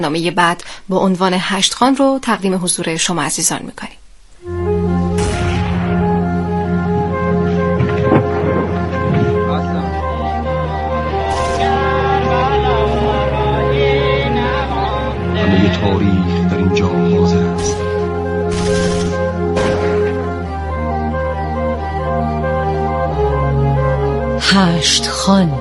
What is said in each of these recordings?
برنامه بعد با عنوان 8 خان رو تقدیم حضور شما عزیزان میکنیم. همه تاریخ در اینجا حاضر است. هشت خان.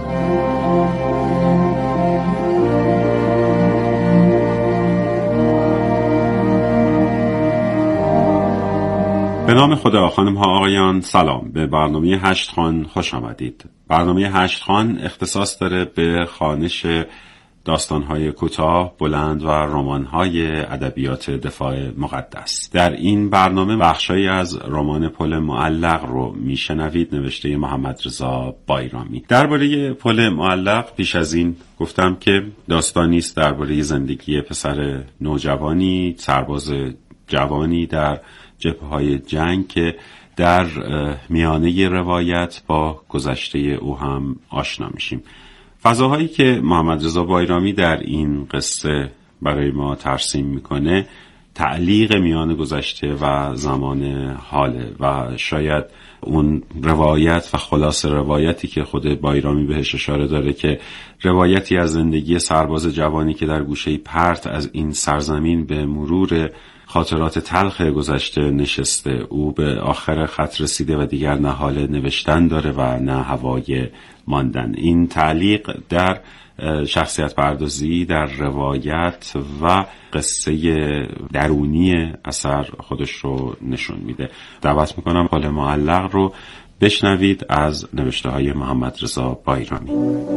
به نام خدا. خانم ها آقایان سلام، به برنامه 8 خان خوش آمدید. برنامه 8 خان اختصاص داره به خوانش داستان‌های کوتاه، بلند و رمان‌های ادبیات دفاع مقدس. در این برنامه بخشایی از رمان پل معلق رو میشنوید، نوشته محمد رضا بایرامی. درباره پل معلق پیش از این گفتم که داستانی است درباره زندگی پسر نوجوانی، سرباز جوانی در جبهه‌های جنگ که در میانه روایت با گذشته او هم آشنا میشیم. فضاهایی که محمد رضا بایرامی در این قصه برای ما ترسیم میکنه تعلیق میان گذشته و زمان حاله و شاید اون روایت و خلاصه روایتی که خود بایرامی بهش اشاره داره که روایتی از زندگی سرباز جوانی که در گوشه پرت از این سرزمین به مرور خاطرات تلخ گذشته نشسته، او به آخر خط رسیده و دیگر نه حال نوشتن داره و نه هوای ماندن. این تعلیق در شخصیت پردازی، در روایت و قصه درونی اثر خودش رو نشون میده. دعوت میکنم پل معلق رو بشنوید از نوشته های محمد رضا بایرامی.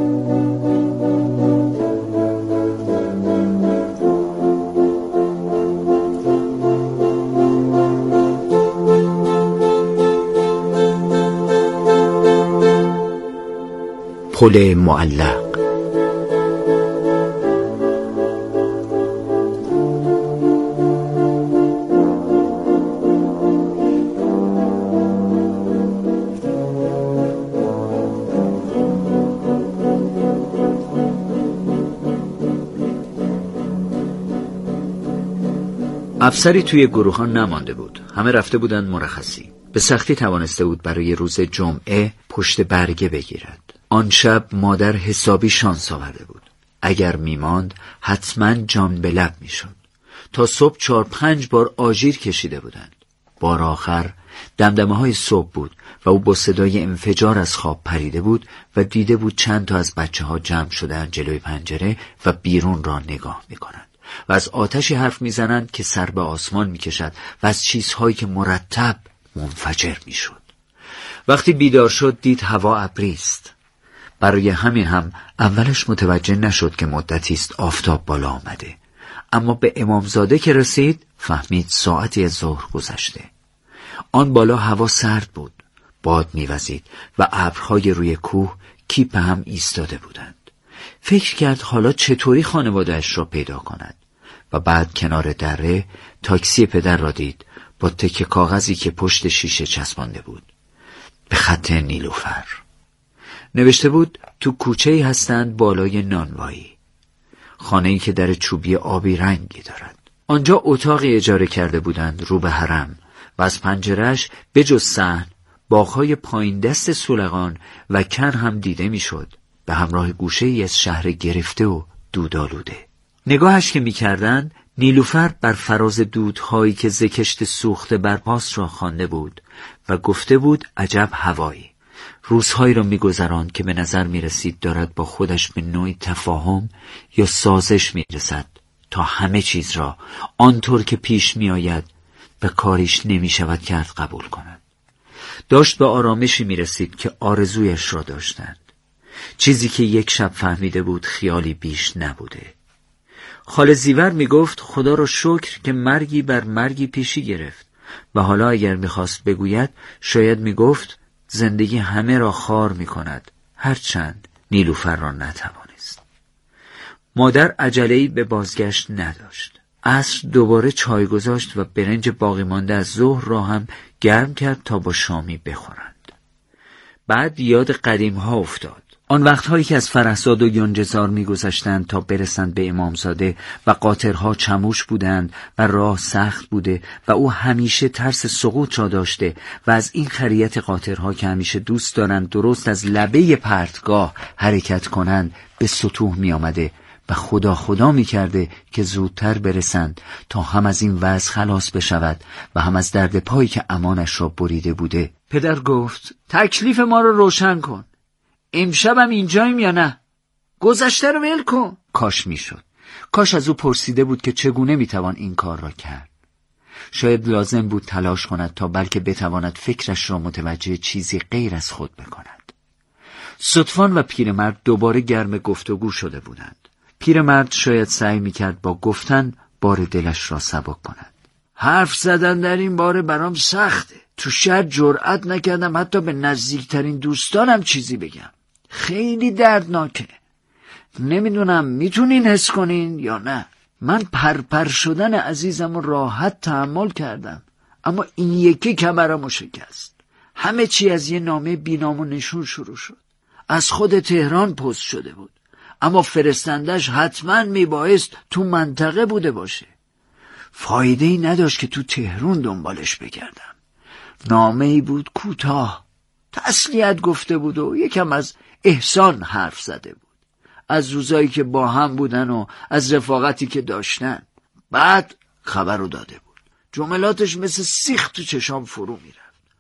پل معلق. افسری توی گروهان نمانده بود. همه رفته بودند مرخصی. به سختی توانسته بود برای روز جمعه پشت برگه بگیرد. آن شب مادر حسابی شانس آورده بود. اگر میماند حتما جان به لب میشد. تا صبح 4-5 بار آژیر کشیده بودند. بار آخر دمدمه های صبح بود و او با صدای انفجار از خواب پریده بود و دیده بود چند تا از بچه ها جمع شدند جلوی پنجره و بیرون را نگاه میکنند و از آتشی حرف میزنند که سر به آسمان میکشد و از چیزهایی که مرتب منفجر میشد. وقتی بیدار شد دید هوا ابری است. برای همین هم اولش متوجه نشد که مدتی است آفتاب بالا آمده، اما به امامزاده که رسید فهمید ساعتی از ظهر گذشته. آن بالا هوا سرد بود، باد میوزید و ابرهای روی کوه کیپ هم ایستاده بودند. فکر کرد حالا چطوری خانواده‌اش را پیدا کند و بعد کنار دره تاکسی پدر را دید با تکه کاغذی که پشت شیشه چسبانده بود به خط نیلوفر. نوشته بود تو کوچه‌ای هستند بالای نانوایی، خانه‌ای که در چوبی آبی رنگی دارد. آنجا اتاقی اجاره کرده بودند رو به حرم و از پنجره‌اش به جز صحن باغ‌های پایین دست سولغان و کر هم دیده میشد، به همراه گوشه‌ای از شهر گرفته و دودآلوده. نگاهش که می‌کردند نیلوفر بر فراز دودهایی که ز کشت سوخته برپاس را خوانده بود و گفته بود عجب هوایی. روزهایی را می‌گذراند که به نظر می‌رسید دارد با خودش به نوعی تفاهم یا سازش می‌رسد تا همه چیز را آنطور که پیش می‌آید به کاریش نمی‌شود کرد قبول کند. داشت به آرامشی می‌رسید که آرزویش را داشتند، چیزی که یک شب فهمیده بود خیالی بیش نبوده. خاله زیور میگفت خدا را شکر که مرگی بر مرگی پیشی گرفت و حالا اگر میخواست بگوید شاید میگفت زندگی همه را خار میکند، هرچند نیلوفر را نتوانست. مادر عجله‌ای به بازگشت نداشت. عصر دوباره چای گذاشت و برنج باقی مانده از ظهر را هم گرم کرد تا با شامی بخورند. بعد یاد قدیم ها افتاد. آن وقتهایی که از فرهزاد و یونجزار می‌گذشتند تا برسند به امامزاده و قاطرها چموش بودند و راه سخت بوده و او همیشه ترس سقوط را داشته و از این خریت قاطرها که همیشه دوست دارند درست از لبه پرتگاه حرکت کنند به سطوح می آمده و خدا می کرده که زودتر برسند تا هم از این وضع خلاص بشود و هم از درد پایی که امانش را بریده بوده. پدر گفت تکلیف ما رو روشن کن. امشبم اینجاییم یا نه؟ گذشته رو ول کن. کاش میشد. کاش از او پرسیده بود که چگونه میتوان این کار را کرد. شاید لازم بود تلاش کند تا بلکه بتواند فکرش را متوجه چیزی غیر از خود بکند. ستوان و پیرمرد دوباره گرم گفتگو شده بودند. پیرمرد شاید سعی میکرد با گفتن بار دلش را سبک کند. حرف زدن در این باره برام سخته. تو شهر جرأت نکردم حتی به نزدیکترین دوستانم چیزی بگم. خیلی دردناکه. نمیدونم میتونین حس کنین یا نه. من پرپر شدن عزیزم رو راحت تحمل کردم، اما این یکی کمرمو شکست. همه چی از یه نامه بینام و نشون شروع شد. از خود تهران پست شده بود، اما فرستندش حتما میبایست تو منطقه بوده باشه. فایده‌ای نداشت که تو تهران دنبالش بگردم. نامه‌ای بود کوتاه، تسلیت گفته بود و یکم از احسان حرف زده بود، از روزایی که با هم بودن و از رفاقتی که داشتن. بعد خبر رو داده بود. جملاتش مثل سیخ تو چشام فرو میرفت،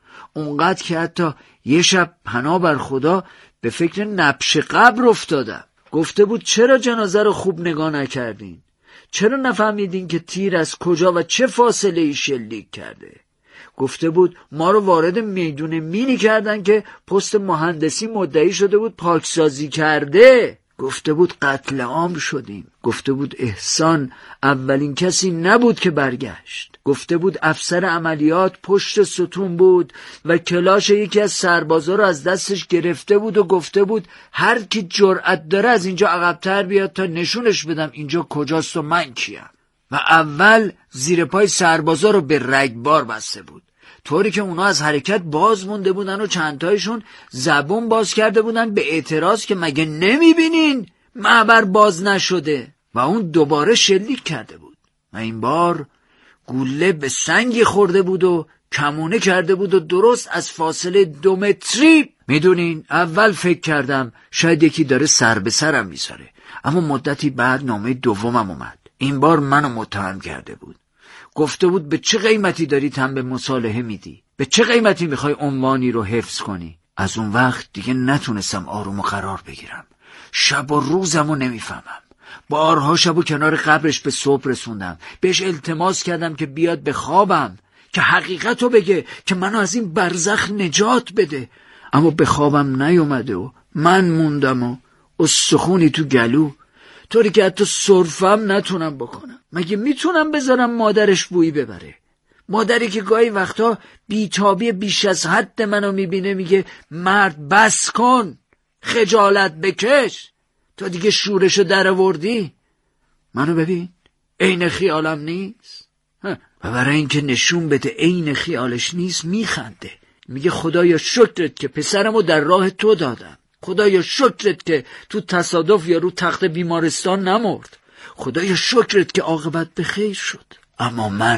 اونقدر که حتی یه شب پناه بر خدا به فکر نبش قبر افتادم. گفته بود چرا جنازه رو خوب نگاه نکردین؟ چرا نفهمیدین که تیر از کجا و چه فاصله ای شلیک کرده؟ گفته بود ما رو وارد میدون مینی کردن که پست مهندسی مدعی شده بود پاکسازی کرده. گفته بود قتل عام شدیم. گفته بود احسان اولین کسی نبود که برگشت. گفته بود افسر عملیات پشت ستون بود و کلاش یکی از سربازا رو از دستش گرفته بود و گفته بود هر کی جرأت داره از اینجا عقب‌تر بیاد تا نشونش بدم اینجا کجاست و من کیم. و اول زیر پای سربازا رو به رگبار بسته بود، طوری که اونا از حرکت باز مونده بودن و چندتایشون زبون باز کرده بودن به اعتراض که مگه نمیبینین معبر باز نشده. و اون دوباره شلیک کرده بود و این بار گوله به سنگی خورده بود و کمونه کرده بود و درست از فاصله 2 متری. میدونین اول فکر کردم شاید یکی داره سر به سرم میذاره، اما مدتی بعد نامه دومم اومد. این بار منو متهم کرده بود. گفته بود به چه قیمتی داری تن به مصالحه میدی؟ به چه قیمتی میخوای عنوانی رو حفظ کنی؟ از اون وقت دیگه نتونستم آروم و قرار بگیرم. شب و روزمو نمیفهمم. بارها شبو کنار قبرش به صبح رسوندم. بهش التماس کردم که بیاد به خوابم، که حقیقتو بگه، که منو از این برزخ نجات بده. اما به خوابم نیومده و من موندم و استخونی تو گلو، طوری که حتی سرفم نتونم بکنم. مگه میتونم بذارم مادرش بویی ببره؟ مادری که گاهی وقتا بیتابی بیش از حد منو میبینه میگه مرد بس کن، خجالت بکش، تا دیگه شورشو در آوردی. منو ببین، عین خیالم نیست. و برای اینکه نشون بده عین خیالش نیست میخنده، میگه خدایا شکرت که پسرمو در راه تو دادم. خدایا شکرت که تو تصادف یا رو تخت بیمارستان نمرد. خدایا شکرت که عاقبت به خیر شد. اما من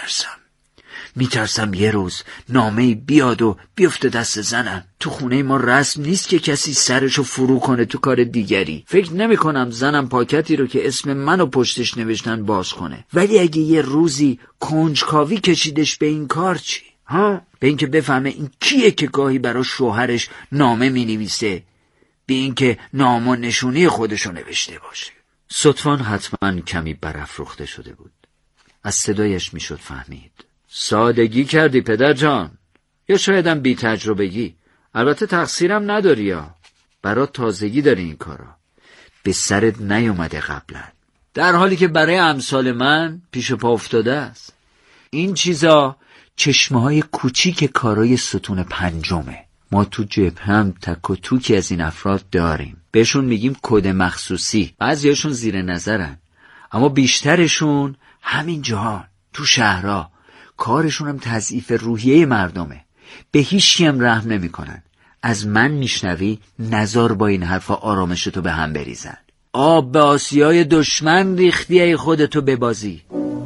میترسم یه روز نامه‌ای بیاد و بیفته دست زنم. تو خونه ما رسم نیست که کسی سرشو فرو کنه تو کار دیگری. فکر نمی کنم زنم پاکتی رو که اسم منو پشتش نوشتن باز کنه. ولی اگه یه روزی کنجکاوی کشیدش به این کار چی؟ به اینکه بفهمه این کیه که گاهی برای شوهرش نامه می نویسه، به اینکه نام و نشونی خودشو نوشته باشه. ستوان حتما کمی برافروخته شده بود. از صدایش میشد فهمید. سادگی کردی پدر جان، یا شایدم بی تجربگی. البته تقصیرم نداری، یا برات تازگی داری این کارا. به سرت نیومده قبلا، در حالی که برای امثال من پیش پا افتاده است. این چیزا چشمه‌های کوچیک کارای ستون پنجمه. ما تو جبهه هم تک و توکی از این افراد داریم. بهشون میگیم کد مخصوصی. بعضیاشون زیر نظرن، اما بیشترشون همین جهان تو شهرها. کارشون هم تضعیف روحیه مردمه. به هیچکی هم رحم نمیکنن. از من میشنوی نزار با این حرفا آرامشتو به هم بریزن. آب به آسیای دشمن ریختی ای خودتو ببازی.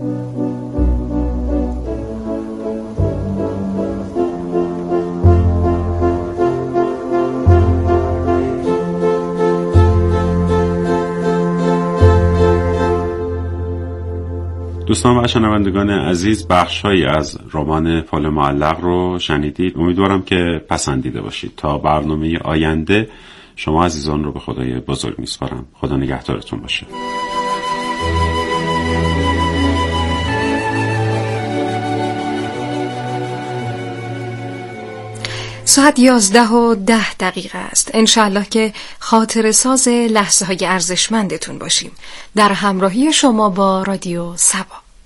دوستان و شنوندگان عزیز، بخش‌هایی از رمان پل معلق رو شنیدید. امیدوارم که پسندیده باشید. تا برنامه آینده شما عزیزان رو به خدای بزرگ میسپارم. خدا نگهدارتون باشه. ساعت 11:10 است. انشالله که خاطر ساز لحظه های ارزشمندتون باشیم. در همراهی شما با رادیو سبا.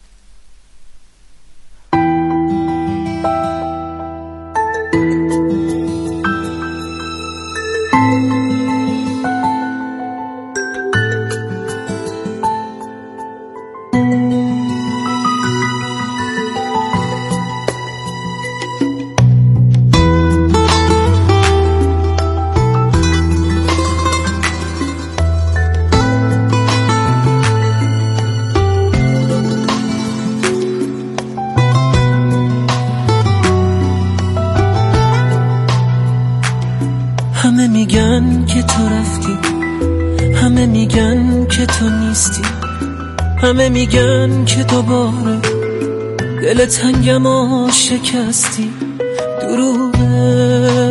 همه میگن که تو رفتی، همه میگن که تو نیستی، همه میگن که دوباره دل تنگم و شکستی. دروغه،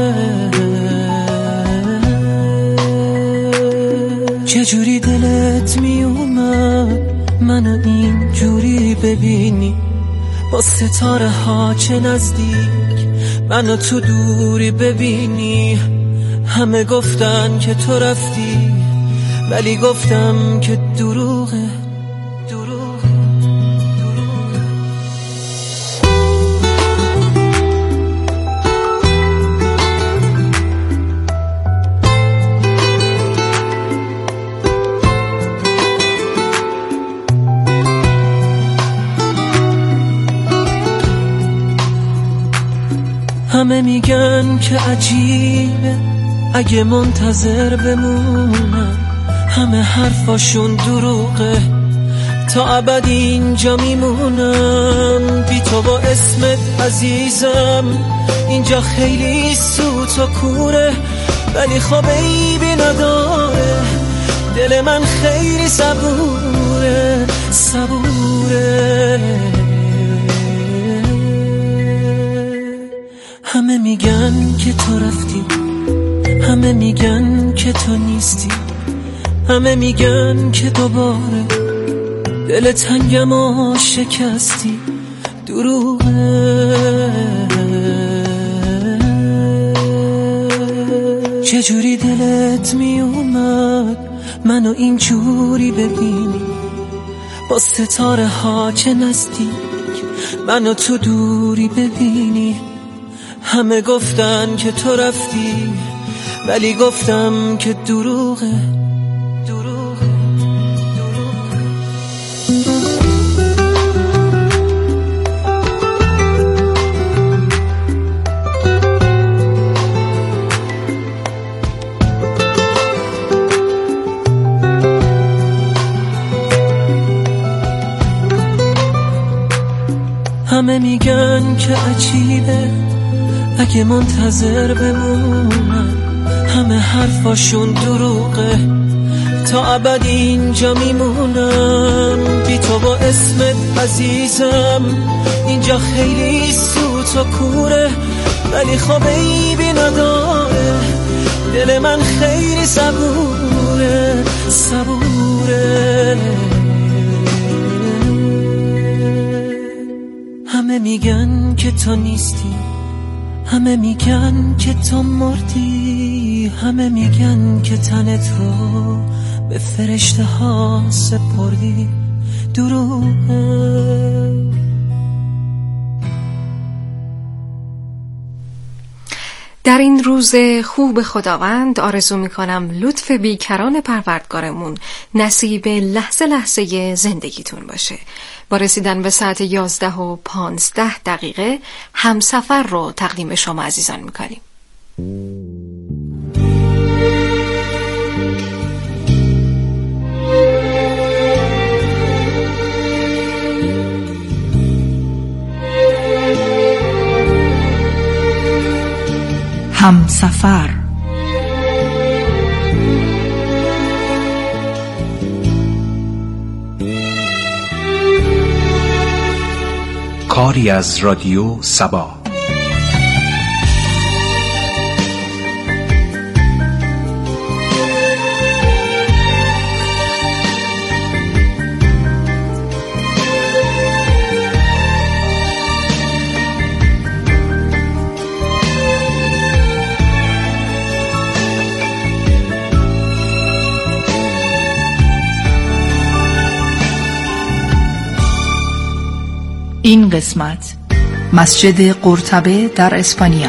چجوری دلت میومد منو اینجوری ببینی؟ با ستاره ها چه نزدیک منو تو دوری ببینی. همه گفتن که تو رفتی، ولی گفتم که دروغه. همه میگن که عجیبه اگه منتظر بمونم، همه حرفاشون دروغه، تا ابد اینجا میمونم بی تو با اسمت عزیزم. اینجا خیلی سوت و کوره، ولی خب عیبی نداره، دل من خیلی صبوره. همه میگن که تو رفتی، همه میگن که تو نیستی، همه میگن که دوباره دل تنگم و شکستی. دروغه، چجوری دلت میومد منو اینجوری ببینی؟ با ستاره ها چه نزدیک منو تو دوری ببینی. همه گفتن که تو رفتی، ولی گفتم که دروغه. همه میگن که عجیبه اگه منتظر بمونم، همه حرفاشون دروغه، تا ابد اینجا میمونم بی تو با اسمت عزیزم. اینجا خیلی سوت و کوره، ولی خب عیبی نداره، دل من خیلی صبوره. همه میگن که تو نیستی، همه میگن که تو مردی، همه میگن که تنت رو به فرشته ها سپردی. دروغه. در این روز خوب خداوند آرزو میکنم لطف بیکران پروردگارمون نصیب لحظه لحظه زندگیتون باشه. با رسیدن به ساعت 11:15 همسفر رو تقدیم شما عزیزان میکنیم. همسفر. کاری از رادیو سبا. این قسمت مسجد قرطبه در اسپانیا.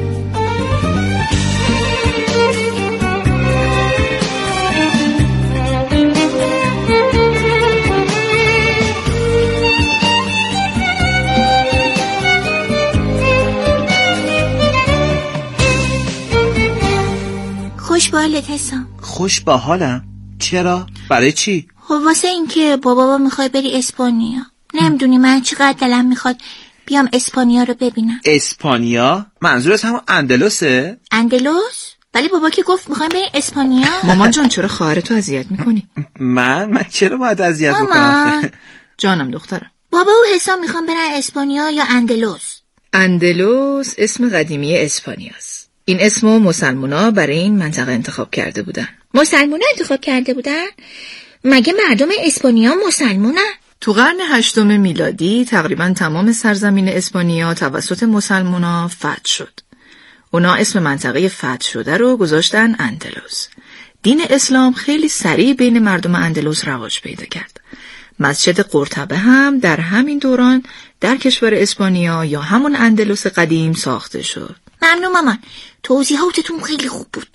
خوش به حالت حسام. خوش به حالم؟ چرا؟ برای چی؟ واسه این که بابا میخوای بری اسپانیا. نمیدونی من چقدر دلم میخواد بیام اسپانیا رو ببینم. اسپانیا؟ منظورت همون اندلسه؟ اندلس؟ ولی بابا که گفت میخوایم بریم اسپانیا. مامان جان چرا خواهرتو اذیت میکنی؟ من چرا باید اذیت بکنم؟ جانم دخترم. بابا و حسام میخوام برن اسپانیا یا اندلس؟ اندلس اسم قدیمی اسپانیاست. این اسمو مسلمونا برای این منطقه انتخاب کرده بودن. مسلمونا انتخاب کرده بودن؟ مگه مردم اسپانیا مسلمونن؟ تو قرن 8 میلادی تقریبا تمام سرزمین اسپانیا توسط مسلمونا فتح شد. اونا اسم منطقه فتح شده رو گذاشتن اندلس. دین اسلام خیلی سریع بین مردم اندلس رواج پیدا کرد. مسجد قرطبه هم در همین دوران در کشور اسپانیا یا همون اندلس قدیم ساخته شد. ممنون مامان، توضیحاتتون خیلی خوب بود.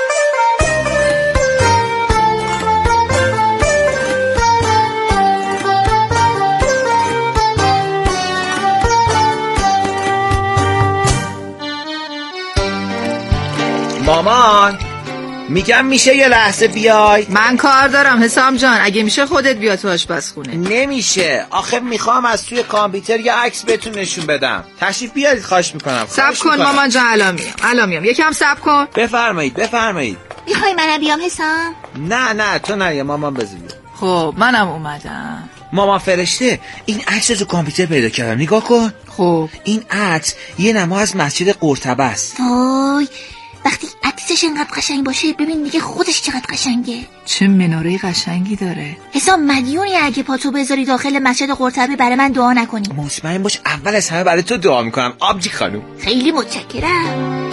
مامان میگم میشه یه لحظه بیای؟ من کار دارم حسام جان، اگه میشه خودت بیا تو آشپزخونه. نمیشه، آخه میخوام از توی کامپیوتر یه عکس بهتون نشون بدم. تشریف بیارید، خواهش میکنم. صبر کن مامان جان، الان میام. یکم صبر کن. بفرمایید. میخوای منم بیام حسام؟ نه تو نیا، مامان بذار. خب منم اومدم. مامان فرشته، این عکس رو کامپیوتر پیدا کردم، نگاه کن. خب این عکس یه نما از مسجد قرطبه است. وای، وقتی عکسش انقدر قشنگ باشه ببین دیگه خودش چقدر قشنگه. چه مناره قشنگی داره. حسام مدیونی اگه پاتو بذاری داخل مسجد قرطبه برای من دعا نکنی. مطمئن باش اول از همه برای تو دعا میکنم آبجی خانم. خیلی متشکرم.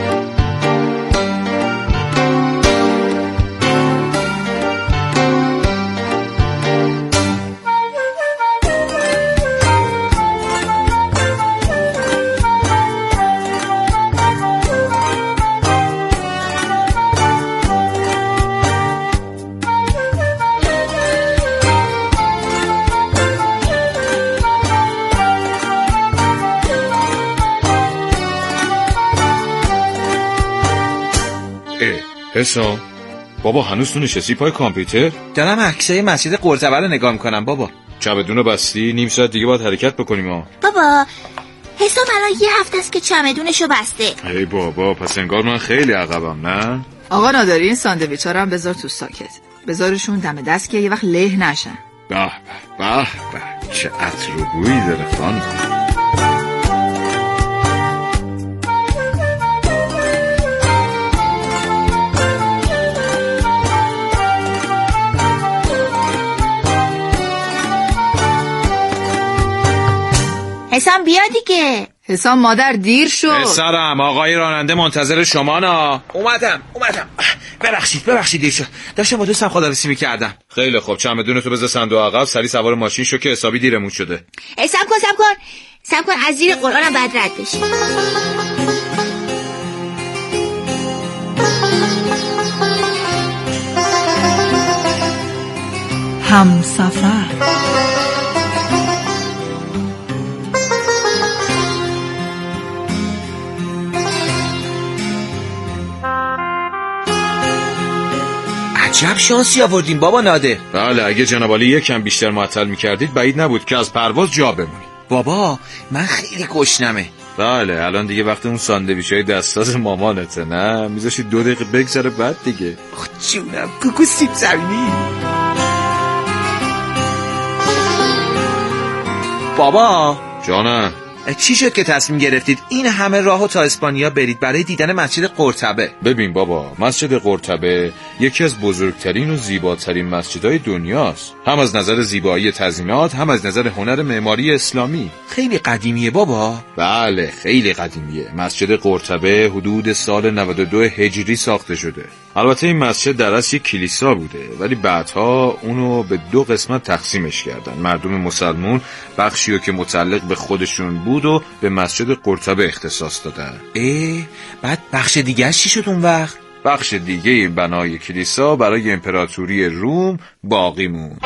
حسام بابا هنوز تو نشستی پای کامپیوتر؟ دارم عکسای مسجد قرطبه رو نگاه میکنم بابا. چمدونو بستی؟ نیم ساعت دیگه باید حرکت بکنیم ها. بابا حسام الان یه هفته است که چمدونشو بسته. ای بابا پس انگار من خیلی عقبم نه؟ آقا نادری این ساندویچا رو هم بذار تو ساکت. بذارشون دم دست که یه وقت له نشن. به چه عطر و بویی داره خانم. حسام بیا دیگه. حسام مادر دیر شد. پسرم آقای راننده منتظر شما نا. اومدم. ببخشید دیر شد. داشتم با دوستم خداحافظی میکردم. خیلی خوب، چمدونتو بذار صندوق عقب، سری سوار ماشین شو که حسابی دیرمون شده. سب کن از زیر قرآنم بعد رد بشی. همسفر. عجب شانسی آوردیم بابا نادر. بله اگه جناب عالی یکم بیشتر معطل میکردید بعید نبود که از پرواز جا بمونید. بابا من خیلی گشنمه. بله الان دیگه وقت اون ساندویچ‌های دستساز مامانته، نه میذاشی 2 دقیقه بگذره بعد دیگه. جونم کوکو سیب زمینی. بابا جانم چی شد که تصمیم گرفتید این همه راهو تا اسپانیا برید برای دیدن مسجد قرطبه؟ ببین بابا، مسجد قرطبه یکی از بزرگترین و زیباترین مسجدهای دنیاست، هم از نظر زیبایی تزیینات هم از نظر هنر معماری اسلامی. خیلی قدیمیه بابا؟ بله خیلی قدیمیه. مسجد قرطبه حدود سال 92 هجری ساخته شده. البته این مسجد در اصل یک کلیسا بوده ولی بعدها اونو به 2 قسمت تقسیمش کردن. مردم مسلمون بخشی رو که متعلق به خودشون بود و به مسجد قرطبه اختصاص دادن. بعد بخش دیگه چی شد اون وقت؟ بخش دیگه بنای کلیسا برای امپراتوری روم باقی موند.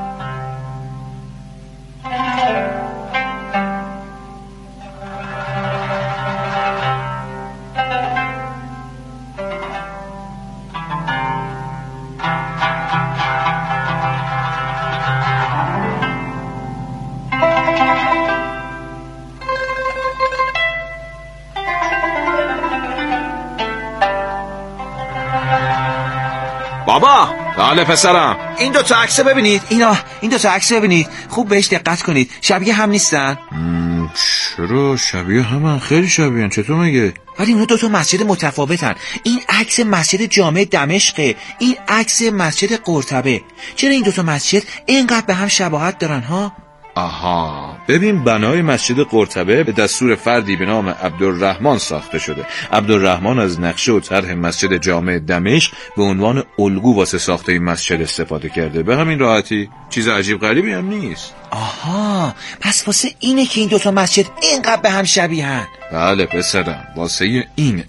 بابا بله پسرم، این 2 تا عکس ببینید. این 2 تا عکس ببینید، خوب بهش دقت کنید. شبیه هم نیستن؟ چرا شبیه همن؟ خیلی شبیهن. چطور مگه؟ ولی اونا 2 تا مسجد متفاوتن. این عکس مسجد جامع دمشقه، این عکس مسجد قرطبه. چرا این 2 تا مسجد اینقدر به هم شباهت دارن ها؟ آها، ببین بنای مسجد قرطبه به دستور فردی به نام عبدالرحمن ساخته شده. عبدالرحمن از نقشه و طرح مسجد جامع دمشق به عنوان الگو واسه ساخته این مسجد استفاده کرده. به همین راحتی، چیز عجیب غریبی هم نیست. آها، پس واسه اینه که این 2 تا مسجد اینقدر به هم شبیهن. بله پسرم، واسه اینه.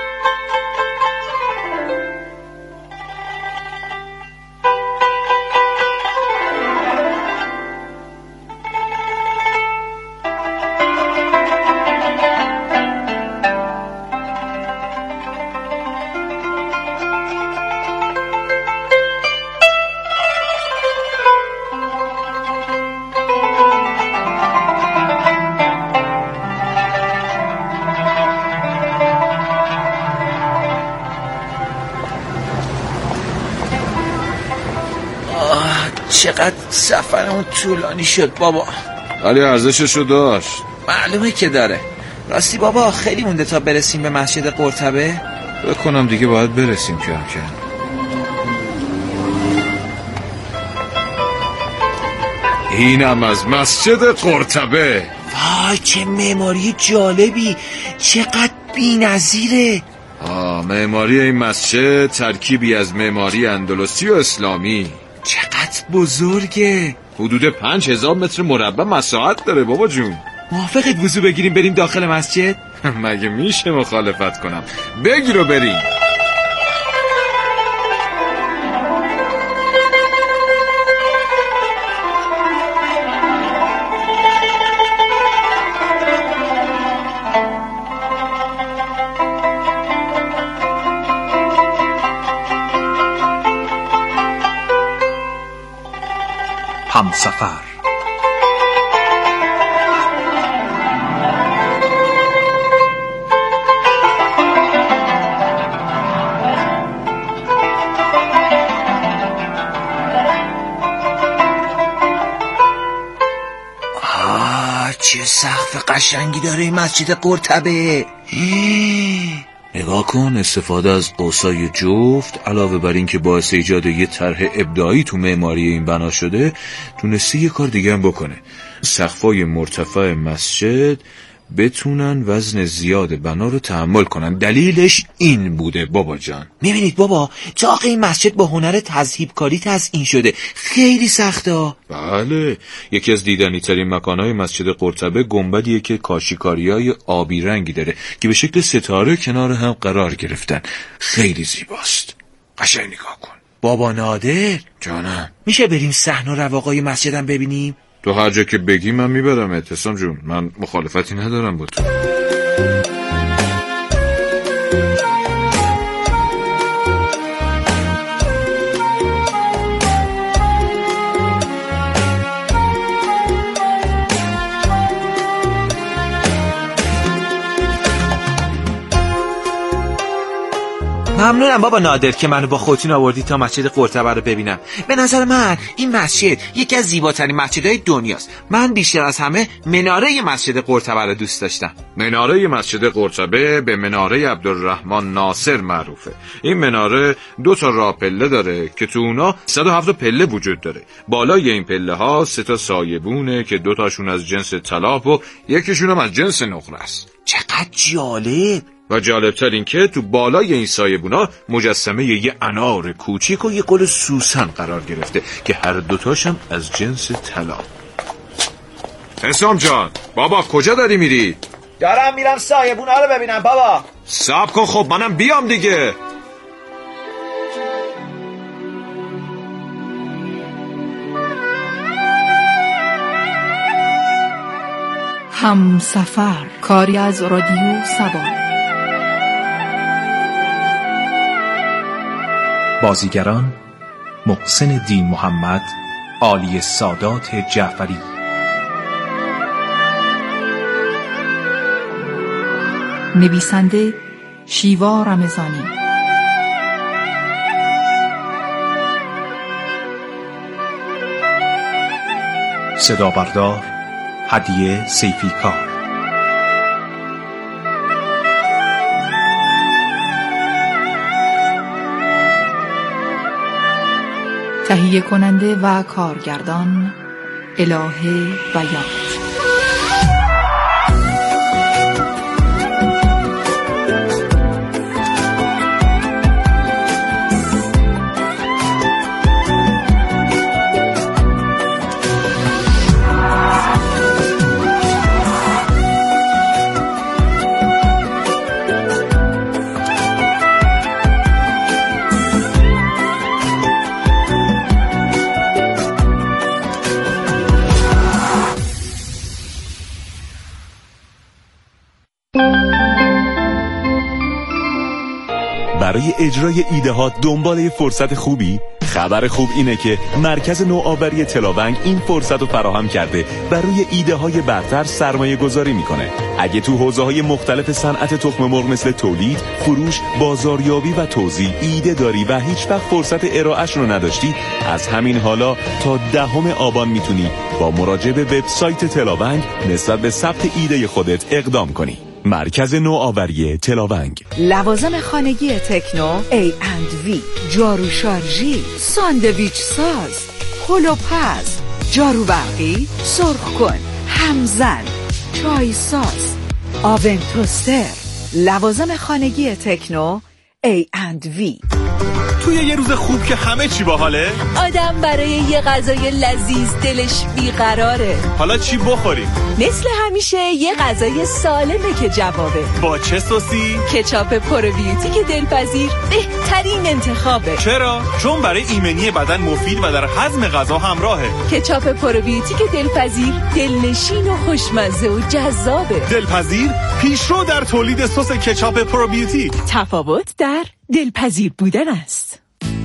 چقدر سفرمون طولانی شد بابا. ولی ارزششو داشت. معلومه که داره. راستی بابا خیلی مونده تا برسیم به مسجد قرطبه؟ بکنم دیگه باید برسیم کم کم. اینم از مسجد قرطبه. وای چه معماری جالبی، چقدر بی‌نظیره. معماری این مسجد ترکیبی از معماری اندلسی و اسلامی. چقدر بزرگه. حدود 5000 متر مربع مساحت داره بابا جون. موافقت وضو بگیریم بریم داخل مسجد؟ مگه میشه مخالفت کنم؟ بگیر و بریم. همسفر. چه سقف قشنگی داره این مسجد قرطبه. نگاه کن، استفاده از قوسای جفت علاوه بر این که باعث ایجاد یه طرح ابداعی تو معماری این بنا شده، تونسته یه کار دیگه هم بکنه. سقفای مرتفع مسجد بتونن وزن زیاد بنا رو تحمل کنن. دلیلش این بوده بابا جان. میبینید بابا، چاق این مسجد با هنر تذهیبکاری تزیین شده. خیلی سخته. بله، یکی از دیدنی ترین مکانهای مسجد قرطبه گنبدیه که کاشیکاریای آبی رنگی داره که به شکل ستاره کنار هم قرار گرفتن. خیلی زیباست. قشنگ نگاه کن. بابا نادر جانم، میشه بریم صحن و رواقای مسجدم ببینیم؟ تو هر جا که بگی من میبرم اعتصام جون، من مخالفتی ندارم با تو. ممنونم بابا نادر که منو با خودتون آوردی تا مسجد قرطبه رو ببینم. به نظر من این مسجد یکی از زیباترین مسجدهای دنیاست. من بیشتر از همه مناره مسجد قرطبه رو دوست داشتم. مناره مسجد قرطبه به مناره عبدالرحمن ناصر معروفه. این مناره 2 تا راه پله داره که تو اونا 107 پله وجود داره. بالای این پله ها 3 تا سایبونه که 2 تاشون از جنس طلا و یکیشون هم از جنس نقره است. چقدر جالب! و جالبتر این که تو بالای این سایبونا مجسمه یه انار کوچیک و یه گل سوسن قرار گرفته که هر 2 تاشم از جنس طلا. حسام جان، بابا کجا داری میری؟ دارم میرم سایبونا رو ببینم بابا. صبر کن خب منم بیام دیگه. همسفر، کاری از رادیو سبا. بازیگران: محسن دین محمد، عالی سادات جعفری. نویسنده: شیوا رمضانی. صدا بردار: هدیه سیفیکار. تهیه کننده و کارگردان: الهه بیات. برای اجرای ایده ها دنبال فرصت خوبی؟ خبر خوب اینه که مرکز نوآوری تلاونگ این فرصت رو فراهم کرده و روی ایده های برتر سرمایه گذاری میکنه. اگه تو حوزه های مختلف صنعت تخم مرغ مثل تولید، فروش، بازاریابی و توزیع ایده داری و هیچ وقت فرصت ارائهش رو نداشتی، از همین حالا تا 10 آبان میتونی با مراجعه به وبسایت تلاونگ نسبت به ثبت ایده خودت اقدام کنی. مرکز نوآوری تلاونگ. لوازم خانگی تکنو A&V، جارو شارژی، ساندویچ ساز، هولوپز، جارو برقی، سرخ کن، همزن، چای ساز، آون توستر. لوازم خانگی تکنو A&V. توی یه روز خوب که همه چی باحاله، آدم برای یه غذای لذیذ دلش بیقراره. حالا چی بخوریم؟ مثل همیشه یه غذای سالمه که جوابه. با چه سوسی؟ کچاپ پروبیوتیک دلپذیر بهترین انتخابه. چرا؟ چون برای ایمنی بدن مفید و در هضم غذا همراهه. کچاپ پروبیوتیک دلپذیر دلنشین و خوشمزه و جذابه. دلپذیر پیشرو در تولید سس کچاپ پروبیوتیک. تفاوت در دلپذیر بودن است.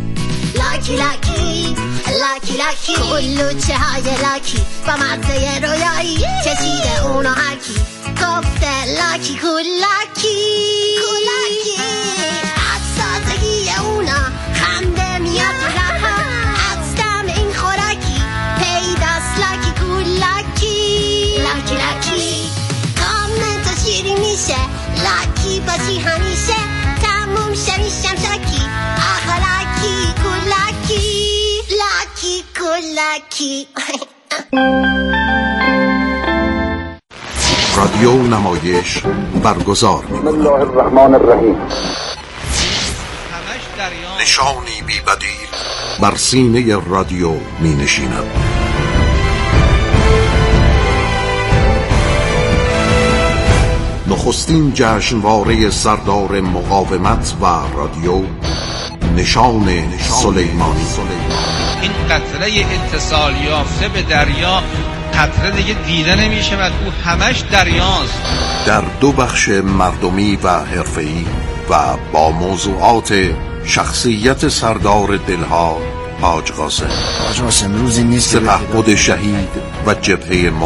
لاکی لاکی لاکی لاکی کلوچه های لاکی با مزه رویایی کشیده اونو هرکی گفته لاکی کولاکی کولاکی از سازگی اونا خنده میاد رها از دم این خوراکی پیداست لاکی کولاکی لاکی لاکی کامل تو شیری میشه لاکی باشی همیشه تموم شمیشم شاکی آخه لاکی کولاکی لاکی کولاکی. رادیو نمایش برگزار بسم الله الرحمن الرحیم. نشانی بی بدیل بر سینه رادیو می نشیند. نخستین جشنواره سردار مقاومت و رادیو، نشان سلیمانی. این قطره اتصال یافته به دریا قطره دیگه دیده نمیشه و تو همش دریاست. در 2 بخش مردمی و حرفه‌ای و با موضوعات شخصیت سردار دلها حاج قاسم. روزی نیست سپهبد شهید و جبهه